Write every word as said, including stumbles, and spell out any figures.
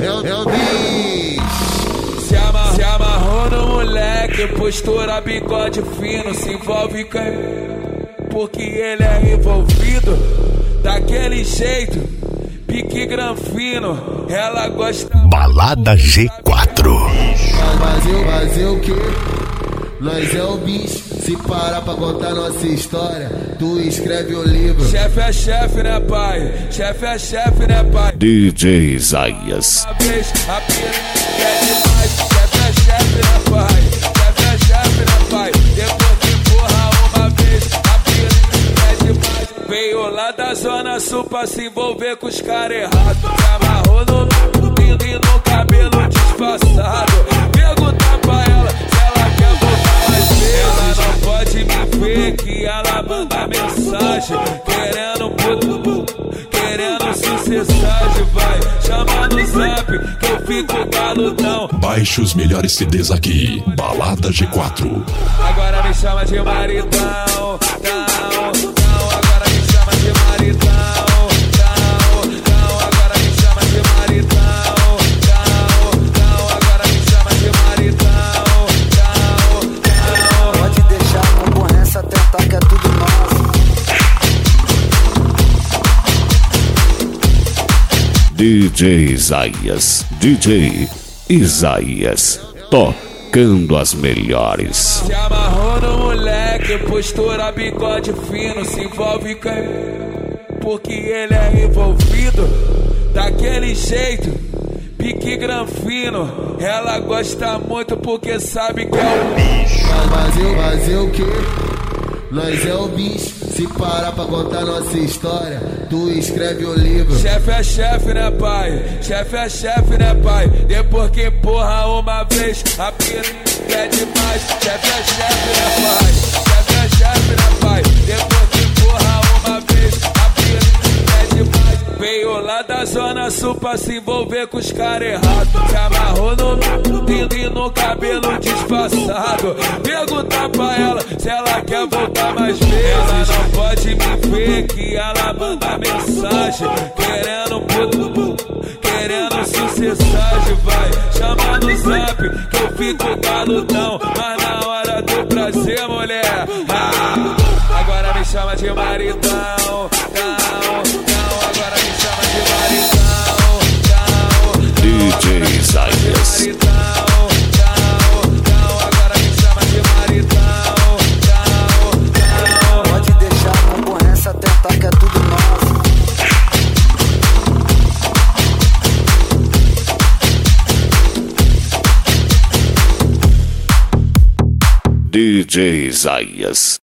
é o, é o bicho. Se, ama, se amarrou no moleque, postura, bigode fino, se envolve com ele, porque ele é envolvido daquele jeito, pique granfino, ela gosta. Balada G quatro. Vazio, vazio o que? Nós é o bicho. Se parar pra contar nossa história, tu escreve o livro. Chefe é chefe, né, pai? Chefe é chefe, né, pai? D J Isaías. Uma vez, a piranha é demais. Chefe é chefe, né, pai? Chefe é chefe, né, pai? Depois que porra uma vez, a piranha é demais. Veio lá da zona sul pra se envolver com os caras errados. Se amarrou no lindo e no cabelo disfarçado. Pergunta pra ela se ela quer voltar mais vezes. Ela não pode me ver que ela manda mensagem querendo puto, querendo sucessagem. Vai, chama no zap que eu fico galudão. Baixe os melhores C Ds aqui. Balada G quatro. Agora me chama de maridão, não, não. Agora me chama de maridão, não, não. Agora me chama de maridão, não, não. Agora me chama de maridão, não, não. Pode deixar a concorrência tentar que é tudo nosso. D J Isaías. D J Isaías. Tocando as melhores. Se amarrou no moleque, postura, bigode fino, se envolve com ele, porque ele é envolvido daquele jeito, pique granfino, ela gosta muito porque sabe que é o bicho. Vazio, vazio o que? Nós é o bicho. Se parar pra contar nossa história, tu escreve o livro. Chefe é chefe, né, pai? Chefe é chefe, né, pai? Depois que empurra uma vez, a piranha é demais. Chefe é chefe, né, pai? Chefe é chefe, né, pai? Depois que empurra uma vez, a piranha é demais. Veio lá da zona sul pra se envolver com os caras errados. Se amarrou no lindo e no cabelo disfarçado. Pergunta pra ela se ela quer voltar mais vezes. Ela não pode me ver que ela manda mensagem querendo puto, querendo sucessagem. Vai, chama no zap que eu fico galudão. Mas na hora do prazer, mulher, ah, agora me chama de maridão, não, não. Agora me chama de maridão, não, não. D J Isaías. Pode deixar a concorrência tentar que é tudo nosso. D J Isaías.